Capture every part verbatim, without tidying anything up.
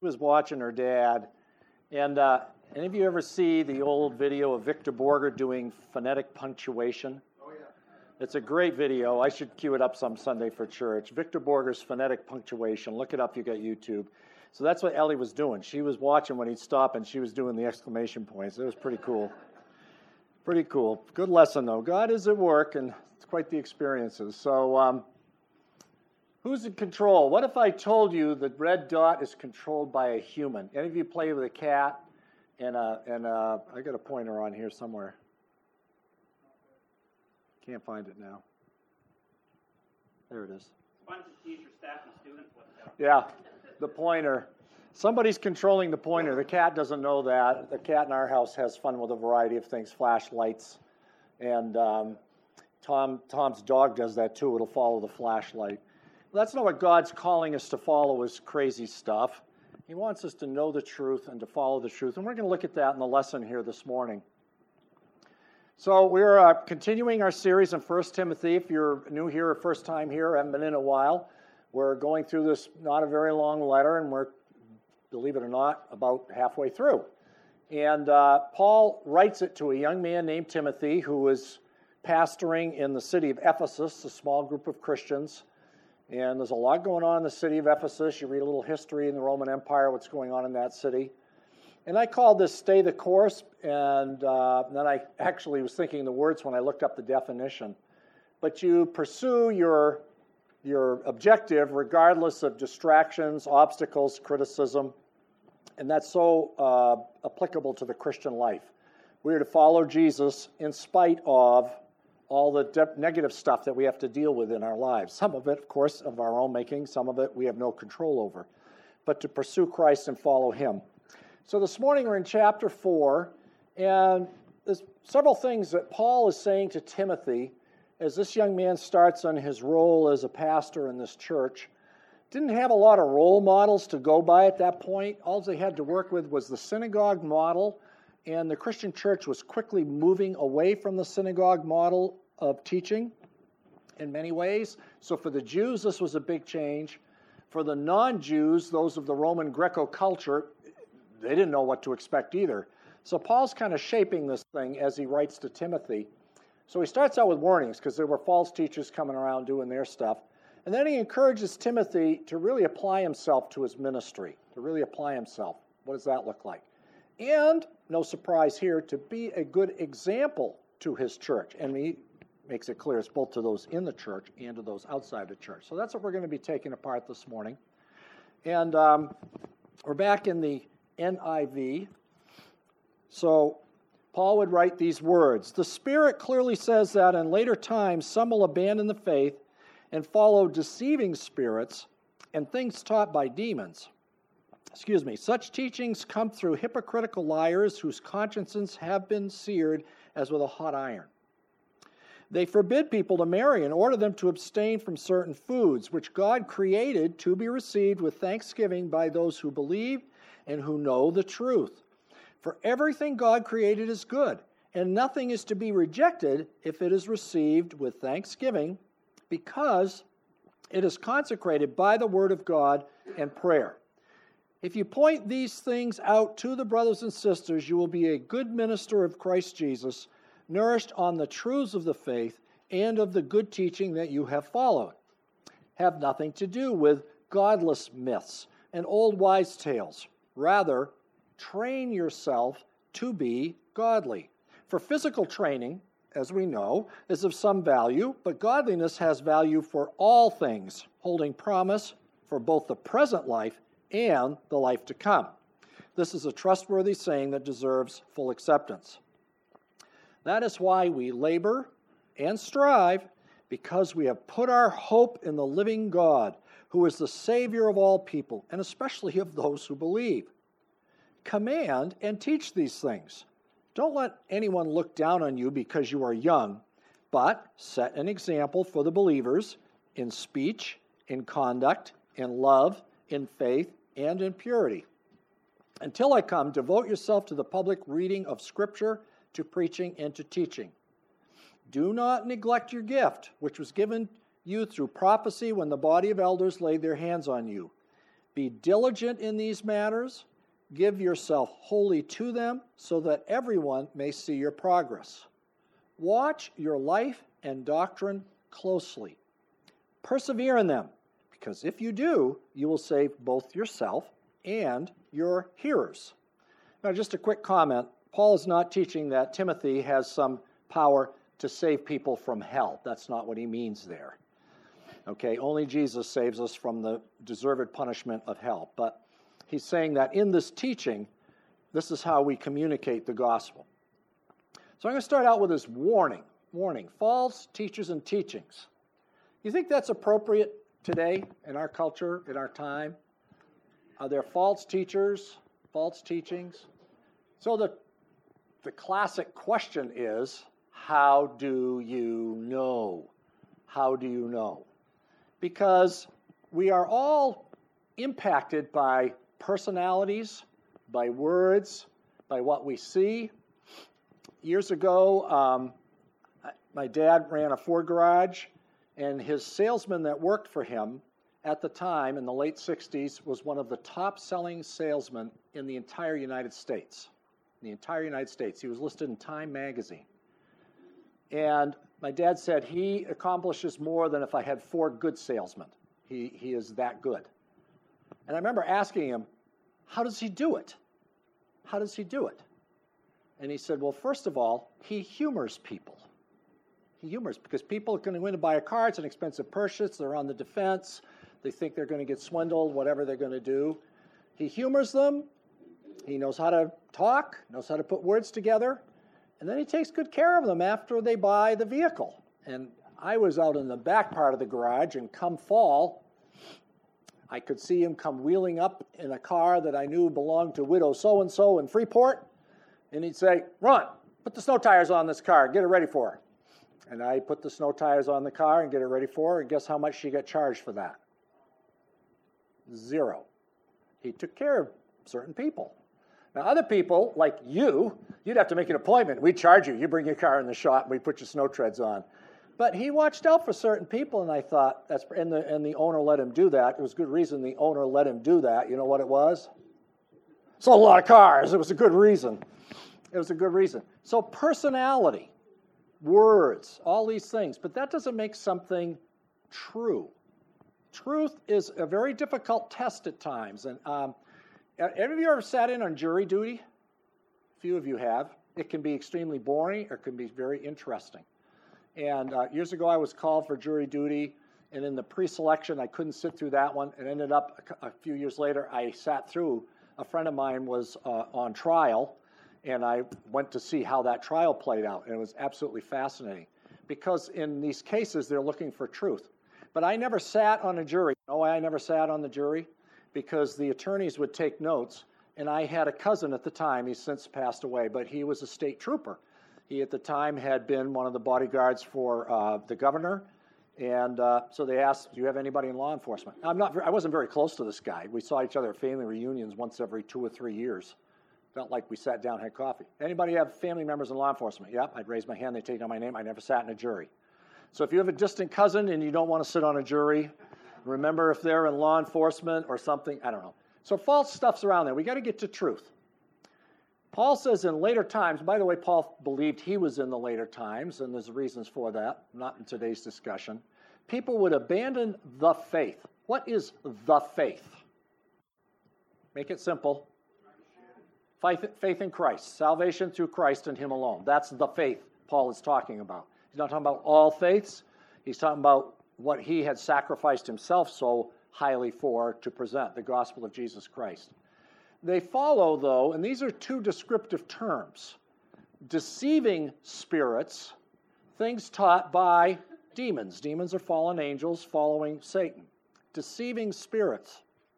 was watching her dad, and uh, any of you ever see the old video of Victor Borger doing phonetic punctuation? Oh, yeah. It's a great video. I should cue it up some Sunday for church. Victor Borger's phonetic punctuation. Look it up if you got YouTube. So that's what Ellie was doing. She was watching when he'd stop, and she was doing the exclamation points. It was pretty cool. Pretty cool. Good lesson, though. God is at work, and it's quite the experiences. So, um, who's in control? What if I told you the red dot is controlled by a human? Any of you play with a cat? And uh, and uh, I got a pointer on here somewhere. Can't find it now. There it is. Fun to teach your staff and students what to do. Yeah, the pointer. Somebody's controlling the pointer. The cat doesn't know that. The cat in our house has fun with a variety of things, flashlights, and um, Tom Tom's dog does that too. It'll follow the flashlight. That's not what God's calling us to follow, is crazy stuff. He wants us to know the truth and to follow the truth. And we're going to look at that in the lesson here this morning. So we're uh, continuing our series in First Timothy. If you're new here or first time here, haven't been in a while, we're going through this not a very long letter, and we're, believe it or not, about halfway through. And uh, Paul writes it to a young man named Timothy who was pastoring in the city of Ephesus, a small group of Christians. And there's a lot going on in the city of Ephesus. You read a little history in the Roman Empire, what's going on in that city. And I called this Stay the Course, and uh, then I actually was thinking the words when I looked up the definition. But you pursue your, your objective regardless of distractions, obstacles, criticism, and that's so uh, applicable to the Christian life. We are to follow Jesus in spite of all the de- negative stuff that we have to deal with in our lives. Some of it, of course, of our own making. Some of it we have no control over. But to pursue Christ and follow Him. So this morning we're in chapter four, and there's several things that Paul is saying to Timothy as this young man starts on his role as a pastor in this church. Didn't have a lot of role models to go by at that point. All they had to work with was the synagogue model, and the Christian church was quickly moving away from the synagogue model of teaching in many ways. So for the Jews, this was a big change. For the non-Jews, those of the Roman Greco culture, they didn't know what to expect either. So Paul's kind of shaping this thing as he writes to Timothy. So he starts out with warnings because there were false teachers coming around doing their stuff. And then he encourages Timothy to really apply himself to his ministry, to really apply himself. What does that look like? And, no surprise here, to be a good example to his church. And he makes it clear it's both to those in the church and to those outside the church. So that's what we're going to be taking apart this morning. And um, we're back in the N I V. So Paul would write these words. The Spirit clearly says that in later times some will abandon the faith and follow deceiving spirits and things taught by demons. Excuse me. Such teachings come through hypocritical liars whose consciences have been seared as with a hot iron. They forbid people to marry and order them to abstain from certain foods, which God created to be received with thanksgiving by those who believe and who know the truth. For everything God created is good, and nothing is to be rejected if it is received with thanksgiving, because it is consecrated by the word of God and prayer. If you point these things out to the brothers and sisters, you will be a good minister of Christ Jesus, nourished on the truths of the faith and of the good teaching that you have followed. Have nothing to do with godless myths and old wives' tales. Rather, train yourself to be godly. For physical training, as we know, is of some value, but godliness has value for all things, holding promise for both the present life and the life to come. This is a trustworthy saying that deserves full acceptance. That is why we labor and strive, because we have put our hope in the living God, who is the Savior of all people, and especially of those who believe. Command and teach these things. Don't let anyone look down on you because you are young, but set an example for the believers in speech, in conduct, in love, in faith, and in purity. Until I come, devote yourself to the public reading of Scripture, to preaching, and to teaching. Do not neglect your gift, which was given you through prophecy when the body of elders laid their hands on you. Be diligent in these matters. Give yourself wholly to them so that everyone may see your progress. Watch your life and doctrine closely. Persevere in them, because if you do, you will save both yourself and your hearers. Now, just a quick comment. Paul is not teaching that Timothy has some power to save people from hell. That's not what he means there. Okay, only Jesus saves us from the deserved punishment of hell. But he's saying that in this teaching, this is how we communicate the gospel. So I'm going to start out with this warning. Warning, false teachers and teachings. You think that's appropriate today in our culture, in our time? Are there false teachers, false teachings? So the, the classic question is, how do you know? How do you know? Because we are all impacted by personalities, by words, by what we see. Years ago, um, my dad ran a Ford garage, and his salesman that worked for him at the time in the late sixties was one of the top-selling salesmen in the entire United States. In the entire United States. He was listed in Time magazine. And my dad said, he accomplishes more than if I had four good salesmen. He, he is that good. And I remember asking him, how does he do it? How does he do it? And he said, well, first of all, he humors people. He humors, because people are going to go in to buy a car. It's an expensive purchase. They're on the defense. They think they're going to get swindled, whatever they're going to do. He humors them. He knows how to talk, knows how to put words together. And then he takes good care of them after they buy the vehicle. And I was out in the back part of the garage, and come fall, I could see him come wheeling up in a car that I knew belonged to widow so-and-so in Freeport. And he'd say, Ron, put the snow tires on this car, get it ready for her. And I put the snow tires on the car and get it ready for her, and guess how much she got charged for that? Zero. He took care of certain people. Now, other people, like you, you'd have to make an appointment. We'd charge you. You bring your car in the shop, and we put your snow treads on. But he watched out for certain people, and I thought, that's and the, and the owner let him do that. It was good reason the owner let him do that. You know what it was? Sold a lot of cars. It was a good reason. It was a good reason. So personality, words, all these things. But that doesn't make something true. Truth is a very difficult test at times. And um, any of you ever sat in on jury duty? A few of you have. It can be extremely boring or it can be very interesting. And uh, years ago I was called for jury duty, and in the pre-selection I couldn't sit through that one. It ended up a, a few years later I sat through. A friend of mine was uh, on trial, and I went to see how that trial played out, and it was absolutely fascinating. Because in these cases they're looking for truth. But I never sat on a jury. You know why I never sat on the jury? Because the attorneys would take notes, and I had a cousin at the time. He's since passed away, but he was a state trooper. He at the time had been one of the bodyguards for uh, the governor, and uh, so they asked, do you have anybody in law enforcement? I'm not, I wasn't very close to this guy. We saw each other at family reunions once every two or three years. Felt like we sat down and had coffee. Anybody have family members in law enforcement? Yep, I'd raise my hand, they'd take down my name. I never sat in a jury. So if you have a distant cousin and you don't want to sit on a jury, remember if they're in law enforcement or something, I don't know. So false stuff's around there. We got to get to truth. Paul says in later times, by the way, Paul believed he was in the later times, and there's reasons for that, not in today's discussion. People would abandon the faith. What is the faith? Make it simple. Faith, faith in Christ. Salvation through Christ and Him alone. That's the faith Paul is talking about. He's not talking about all faiths. He's talking about what he had sacrificed himself so highly for to present, the gospel of Jesus Christ. They follow, though, and these are two descriptive terms, deceiving spirits, things taught by demons. Demons are fallen angels following Satan. Deceiving spirits.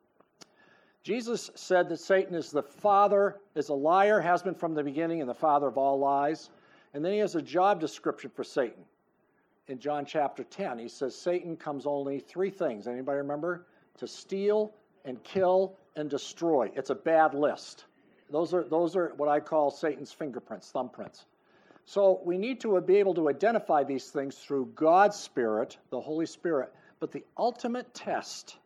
Jesus said that Satan is the father, is a liar, has been from the beginning, and the father of all lies. And then he has a job description for Satan. In John chapter ten, he says Satan comes only three things. Anybody remember? To steal and kill and destroy. It's a bad list. Those are, those are what I call Satan's fingerprints, thumbprints. So we need to be able to identify these things through God's Spirit, the Holy Spirit. But the ultimate test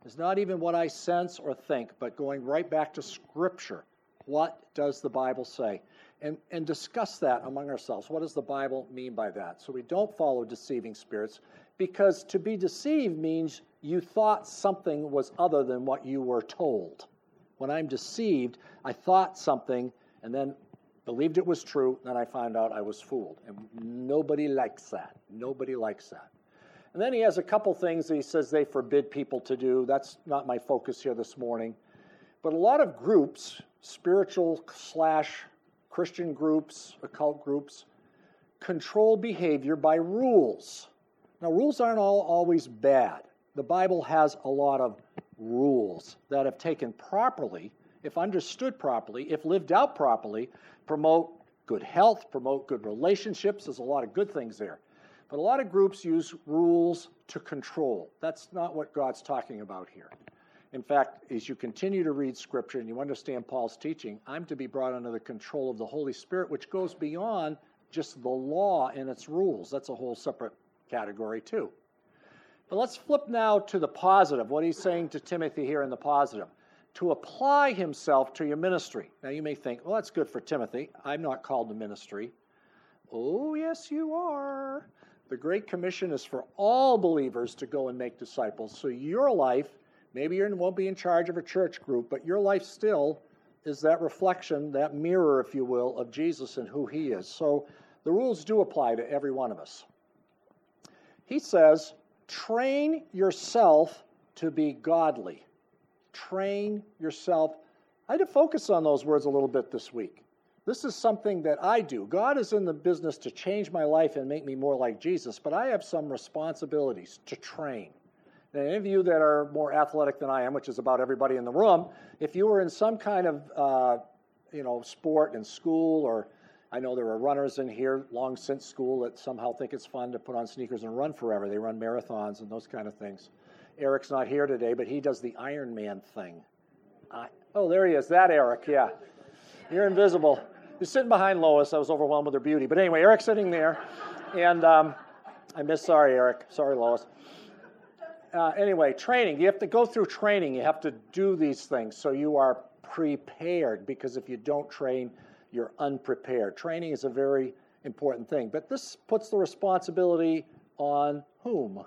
It's not even what I sense or think, but going right back to Scripture. What does the Bible say? And, and discuss that among ourselves. What does the Bible mean by that? So we don't follow deceiving spirits, because to be deceived means you thought something was other than what you were told. When I'm deceived, I thought something and then believed it was true, then I found out I was fooled. And nobody likes that. Nobody likes that. And then he has a couple things that he says they forbid people to do. That's not my focus here this morning. But a lot of groups, spiritual slash Christian groups, occult groups, control behavior by rules. Now, rules aren't all always bad. The Bible has a lot of rules that, if taken properly, if understood properly, if lived out properly, promote good health, promote good relationships. There's a lot of good things there. But a lot of groups use rules to control. That's not what God's talking about here. In fact, as you continue to read Scripture and you understand Paul's teaching, I'm to be brought under the control of the Holy Spirit, which goes beyond just the law and its rules. That's a whole separate category too. But let's flip now to the positive, what he's saying to Timothy here in the positive. To apply himself to your ministry. Now you may think, well, that's good for Timothy. I'm not called to ministry. Oh, yes, you are. The Great Commission is for all believers to go and make disciples. So your life, maybe you won't be in charge of a church group, but your life still is that reflection, that mirror, if you will, of Jesus and who he is. So the rules do apply to every one of us. He says, train yourself to be godly. Train yourself. I had to focus on those words a little bit this week. This is something that I do. God is in the business to change my life and make me more like Jesus, but I have some responsibilities to train. Now, any of you that are more athletic than I am, which is about everybody in the room, if you were in some kind of uh, you know, sport in school, or I know there are runners in here long since school that somehow think it's fun to put on sneakers and run forever. They run marathons and those kind of things. Eric's not here today, but he does the Ironman thing. I, oh, there he is. That Eric, yeah. You're invisible. You're sitting behind Lois. I was overwhelmed with her beauty. But anyway, Eric's sitting there. And um, I miss, sorry, Eric. Sorry, Lois. Uh, anyway, training. You have to go through training. You have to do these things so you are prepared, because if you don't train, you're unprepared. Training is a very important thing. But this puts the responsibility on whom?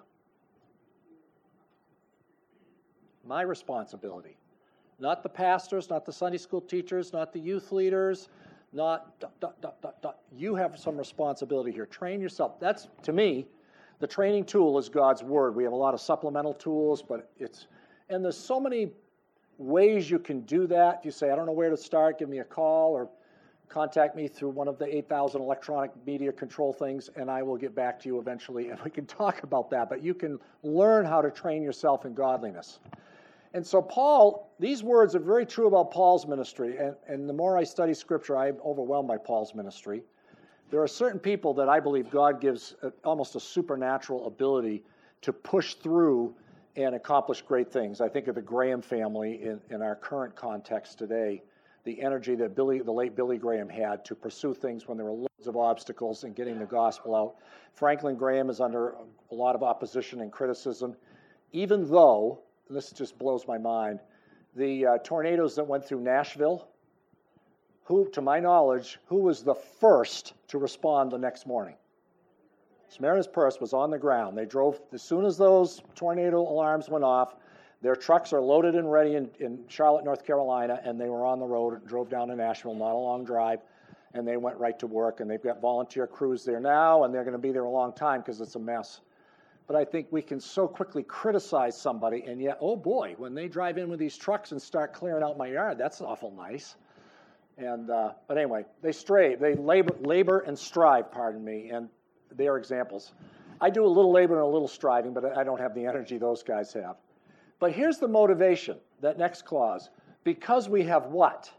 My responsibility. Not the pastors, not the Sunday school teachers, not the youth leaders, not dot, dot, dot, dot, dot. You have some responsibility here. Train yourself. That's, to me, the training tool is God's Word. We have a lot of supplemental tools, but it's, and there's so many ways you can do that. If you say, I don't know where to start, give me a call or contact me through one of the eight thousand electronic media control things, and I will get back to you eventually, and we can talk about that. But you can learn how to train yourself in godliness. And so Paul, these words are very true about Paul's ministry, and, and the more I study Scripture, I'm overwhelmed by Paul's ministry. There are certain people that I believe God gives a, almost a supernatural ability to push through and accomplish great things. I think of the Graham family in, in our current context today, the energy that Billy, the late Billy Graham had to pursue things when there were loads of obstacles in getting the gospel out. Franklin Graham is under a lot of opposition and criticism, even though, and this just blows my mind, the uh, tornadoes that went through Nashville, who, to my knowledge, who was the first to respond the next morning? Samaritan's Purse was on the ground. They drove, as soon as those tornado alarms went off, their trucks are loaded and ready in, in Charlotte, North Carolina, and they were on the road and drove down to Nashville, not a long drive, and they went right to work, and they've got volunteer crews there now, and they're going to be there a long time because it's a mess. But I think we can so quickly criticize somebody, and yet, oh boy, when they drive in with these trucks and start clearing out my yard, that's awful nice. And uh, but anyway, they stray, they labor, labor and strive, pardon me, and they are examples. I do a little labor and a little striving, but I don't have the energy those guys have. But here's the motivation, that next clause. Because we have what?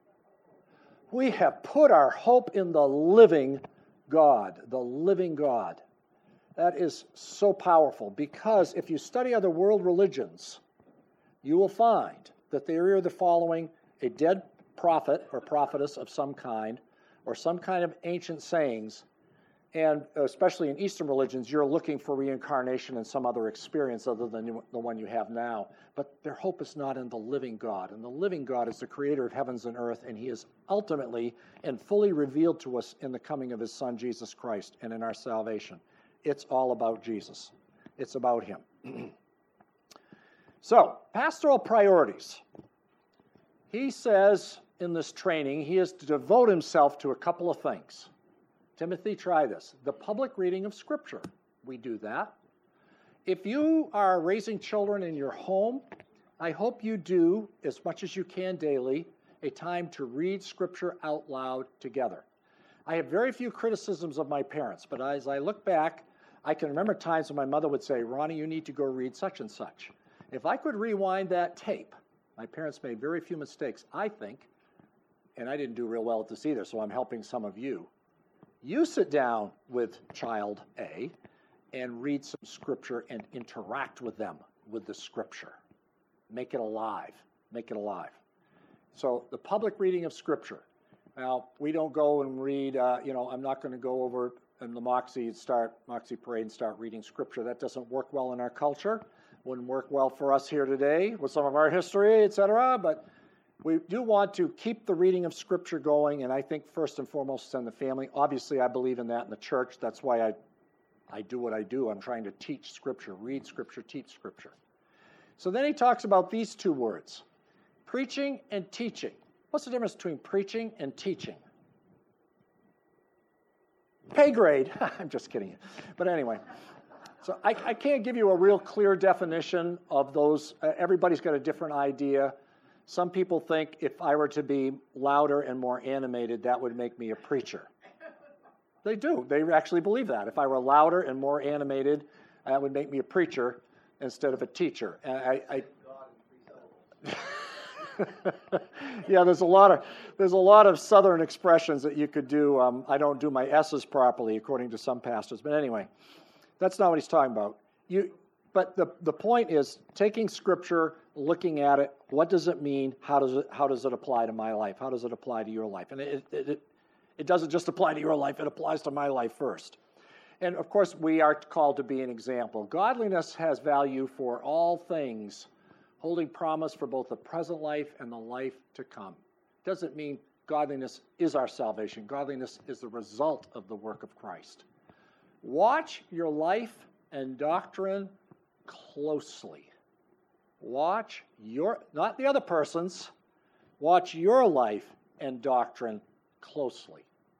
We have put our hope in the living God, the living God. That is so powerful, because if you study other world religions, you will find that they are either following a dead prophet or prophetess of some kind, or some kind of ancient sayings, And especially in Eastern religions, you're looking for reincarnation and some other experience other than the one you have now. But their hope is not in the living God. And the living God is the creator of heavens and earth, and he is ultimately and fully revealed to us in the coming of his Son, Jesus Christ, and in our salvation. It's all about Jesus. It's about him. So, pastoral priorities. He says in this training, he is to devote himself to a couple of things. Timothy, try this. The public reading of Scripture. We do that. If you are raising children in your home, I hope you do, as much as you can daily, a time to read Scripture out loud together. I have very few criticisms of my parents, but as I look back, I can remember times when my mother would say, Ronnie, you need to go read such and such. If I could rewind that tape, my parents made very few mistakes, I think, and I didn't do real well at this either, so I'm helping some of you. You sit down with child A and read some Scripture and interact with them with the Scripture. Make it alive. Make it alive. So the public reading of Scripture. Now, we don't go and read, uh, you know, I'm not going to go over in the Moxie and start, Moxie Parade and start reading Scripture. That doesn't work well in our culture. Wouldn't work well for us here today with some of our history, et cetera, but we do want to keep the reading of Scripture going, and I think first and foremost it's in the family. Obviously, I believe in that in the church. That's why I, I do what I do. I'm trying to teach Scripture, read Scripture, teach Scripture. So then he talks about these two words, preaching and teaching. What's the difference between preaching and teaching? Pay grade. I'm just kidding. But anyway, so I, I can't give you a real clear definition of those. Uh, everybody's got a different idea. Some people think if I were to be louder and more animated, that would make me a preacher. They do. They actually believe that. If I were louder and more animated, that would make me a preacher instead of a teacher. And I, I yeah, there's a lot of there's a lot of Southern expressions that you could do. Um, I don't do my S's properly, according to some pastors. But anyway, that's not what he's talking about. You. But the, the point is taking Scripture, looking at it, what does it mean? How does it how does it apply to my life? How does it apply to your life? And it it, it, it doesn't just apply to your life, it applies to my life first. And of course, we are called to be an example. Godliness has value for all things, holding promise for both the present life and the life to come. Doesn't mean godliness is our salvation. Godliness is the result of the work of Christ. Watch your life and doctrine closely. Watch your, not the other person's, watch your life and doctrine closely.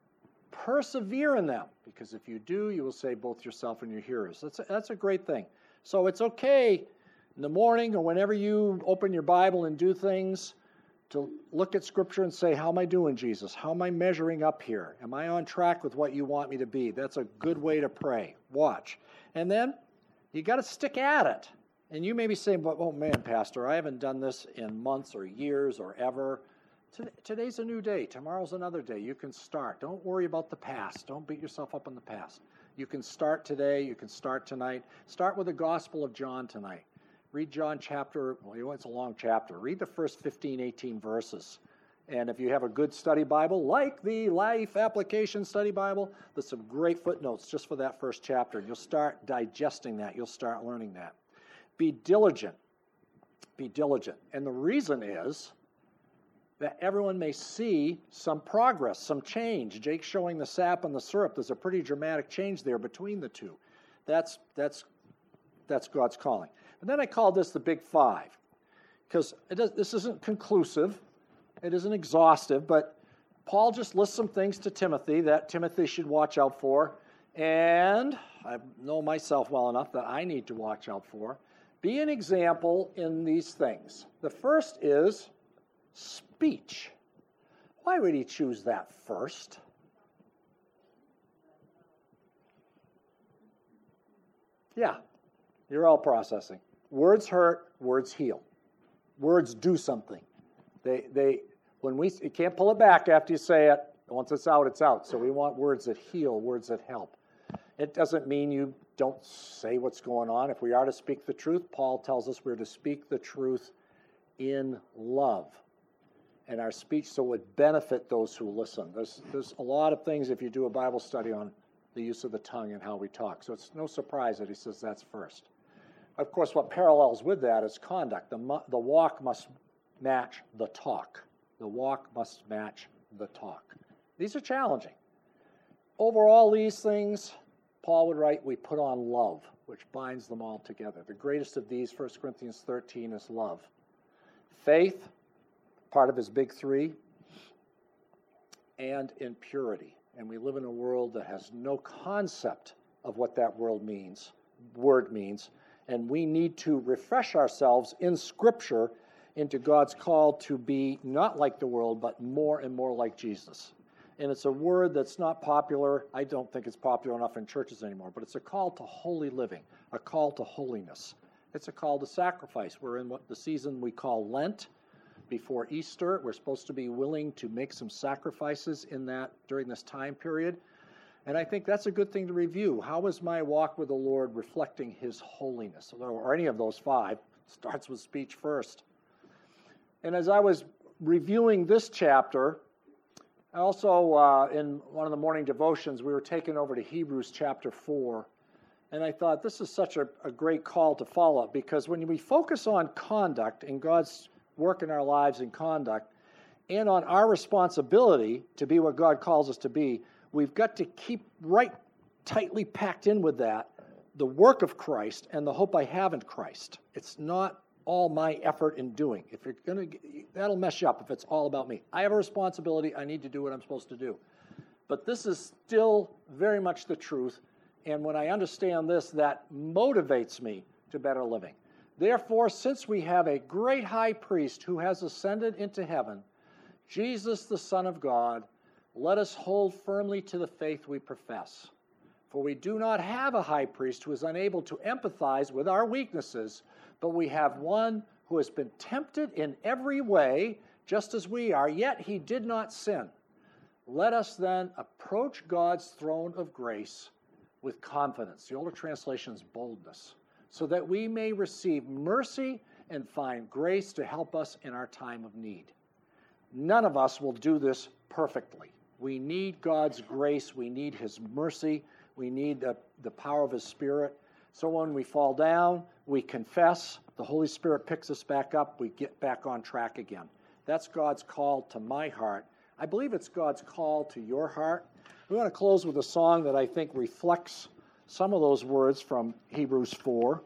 Persevere in them, because if you do, you will save both yourself and your hearers. That's a, that's a great thing. So it's okay in the morning or whenever you open your Bible and do things to look at Scripture and say, how am I doing, Jesus? How am I measuring up here? Am I on track with what you want me to be? That's a good way to pray. Watch. And then you got to stick at it. And you may be saying, oh man, Pastor, I haven't done this in months or years or ever. Today's a new day. Tomorrow's another day. You can start. Don't worry about the past. Don't beat yourself up on the past. You can start today. You can start tonight. Start with the Gospel of John tonight. Read John chapter, well, it's a long chapter. Read the first fifteen, eighteen verses. And if you have a good study Bible, like the Life Application Study Bible, there's some great footnotes just for that first chapter. You'll start digesting that. You'll start learning that. Be diligent. Be diligent. And the reason is that everyone may see some progress, some change. Jake's showing the sap and the syrup. There's a pretty dramatic change there between the two. That's, that's, that's God's calling. And then I call this the Big Five, because this isn't conclusive. It isn't exhaustive, but Paul just lists some things to Timothy that Timothy should watch out for, and I know myself well enough that I need to watch out for. Be an example in these things. The first is speech. Why would he choose that first? Yeah, you're all processing. Words hurt, words heal. Words do something. They, they, when we, you can't pull it back after you say it. Once it's out, it's out. So we want words that heal, words that help. It doesn't mean you don't say what's going on. If we are to speak the truth, Paul tells us we're to speak the truth in love. And our speech so it would benefit those who listen. There's, there's a lot of things if you do a Bible study on the use of the tongue and how we talk. So it's no surprise that he says that's first. Of course, what parallels with that is conduct. The, mu- the walk must match the talk. The walk must match the talk. These are challenging. Over all these things, Paul would write, we put on love, which binds them all together. The greatest of these, First Corinthians thirteen, is love. Faith, part of his big three, and in purity. And we live in a world that has no concept of what that world means, word means, and we need to refresh ourselves in Scripture into God's call to be not like the world, but more and more like Jesus. And it's a word that's not popular. I don't think it's popular enough in churches anymore, but it's a call to holy living, a call to holiness. It's a call to sacrifice. We're in what the season we call Lent. Before Easter, we're supposed to be willing to make some sacrifices in that during this time period. And I think that's a good thing to review. How is my walk with the Lord reflecting His holiness? Or any of those five. Starts with speech first. And as I was reviewing this chapter, I also, uh, in one of the morning devotions, we were taken over to Hebrews chapter four. And I thought this is such a, a great call to follow, because when we focus on conduct and God's work in our lives and conduct, and on our responsibility to be what God calls us to be, we've got to keep right tightly packed in with that, the work of Christ and the hope I have in Christ. It's not all my effort in doing. If you're gonna, that'll mess you up if it's all about me. I have a responsibility. I need to do what I'm supposed to do. But this is still very much the truth, and when I understand this, that motivates me to better living. Therefore, since we have a great high priest who has ascended into heaven, Jesus the Son of God, let us hold firmly to the faith we profess. For we do not have a high priest who is unable to empathize with our weaknesses, but we have one who has been tempted in every way, just as we are, yet he did not sin. Let us then approach God's throne of grace with confidence. The older translation is boldness, so that we may receive mercy and find grace to help us in our time of need. None of us will do this perfectly. We need God's grace. We need His mercy. We need the, the power of His Spirit. So when we fall down, we confess. The Holy Spirit picks us back up. We get back on track again. That's God's call to my heart. I believe it's God's call to your heart. We want to close with a song that I think reflects some of those words from Hebrews four.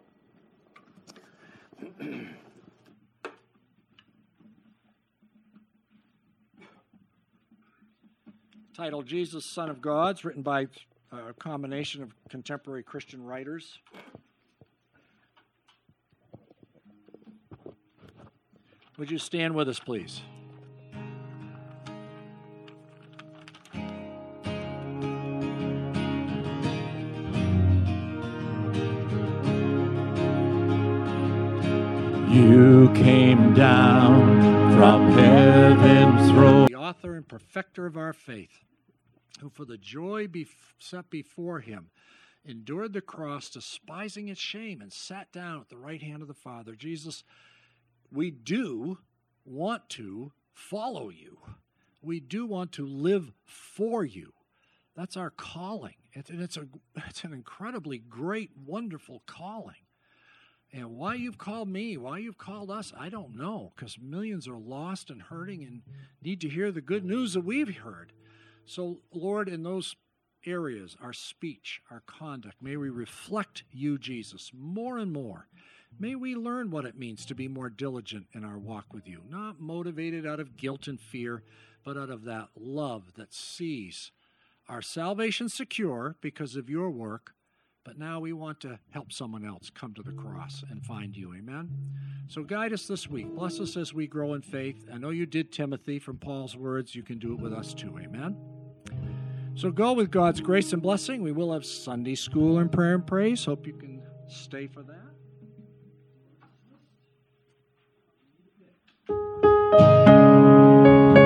Titled Jesus, Son of God. It's written by a combination of contemporary Christian writers. Would you stand with us, please? You came down from heaven's throne. The author and perfecter of our faith, who for the joy be set before him endured the cross, despising its shame, and sat down at the right hand of the Father. Jesus, we do want to follow you. We do want to live for you. That's our calling. It, and it's, a, it's an incredibly great, wonderful calling. And why you've called me, why you've called us, I don't know, because millions are lost and hurting and need to hear the good news that we've heard. So, Lord, in those areas, our speech, our conduct, may we reflect you, Jesus, more and more. May we learn what it means to be more diligent in our walk with you, not motivated out of guilt and fear, but out of that love that sees our salvation secure because of your work. But now we want to help someone else come to the cross and find you. Amen? So guide us this week. Bless us as we grow in faith. I know you did, Timothy, from Paul's words. You can do it with us too. Amen? So go with God's grace and blessing. We will have Sunday school and prayer and praise. Hope you can stay for that.